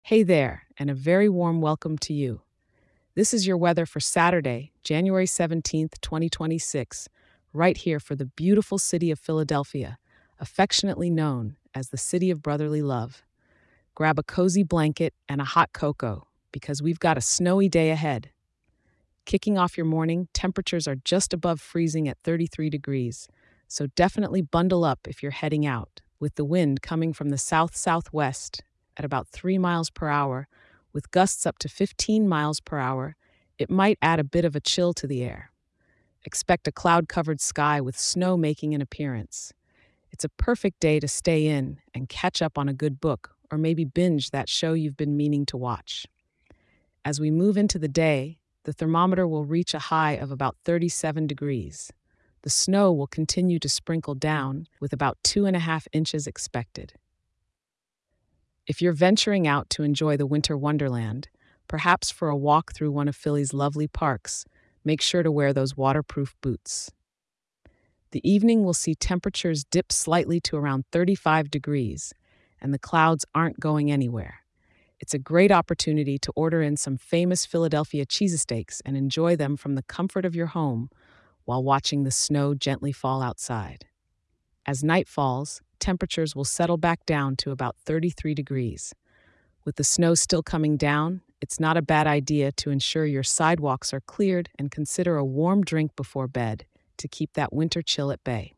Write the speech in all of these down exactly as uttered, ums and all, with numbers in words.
Hey there, and a very warm welcome to you. This is your weather for Saturday, January seventeenth, twenty twenty-six, right here for the beautiful city of Philadelphia, affectionately known as the City of Brotherly Love. Grab a cozy blanket and a hot cocoa, because we've got a snowy day ahead. Kicking off your morning, temperatures are just above freezing at thirty-three degrees, so definitely bundle up if you're heading out, with the wind coming from the south-southwest at about three miles per hour, with gusts up to fifteen miles per hour. It might add a bit of a chill to the air. Expect a cloud-covered sky with snow making an appearance. It's a perfect day to stay in and catch up on a good book, or maybe binge that show you've been meaning to watch. As we move into the day, the thermometer will reach a high of about thirty-seven degrees. The snow will continue to sprinkle down, with about two and a half inches expected. If you're venturing out to enjoy the winter wonderland, perhaps for a walk through one of Philly's lovely parks, make sure to wear those waterproof boots. The evening will see temperatures dip slightly to around thirty-five degrees, and the clouds aren't going anywhere. It's a great opportunity to order in some famous Philadelphia cheesesteaks and enjoy them from the comfort of your home while watching the snow gently fall outside. As night falls, temperatures will settle back down to about thirty-three degrees. With the snow still coming down, it's not a bad idea to ensure your sidewalks are cleared and consider a warm drink before bed to keep that winter chill at bay.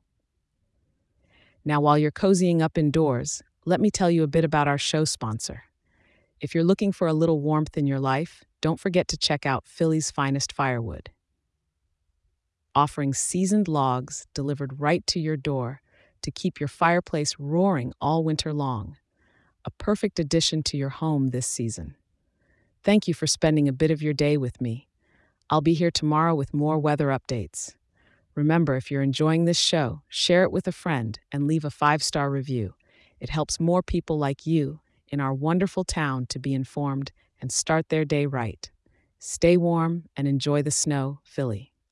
Now, while you're cozying up indoors, let me tell you a bit about our show sponsor. If you're looking for a little warmth in your life, don't forget to check out Philly's Finest Firewood. Offering seasoned logs delivered right to your door to keep your fireplace roaring all winter long. A perfect addition to your home this season. Thank you for spending a bit of your day with me. I'll be here tomorrow with more weather updates. Remember, if you're enjoying this show, share it with a friend and leave a five-star review. It helps more people like you in our wonderful town to be informed and start their day right. Stay warm and enjoy the snow, Philly.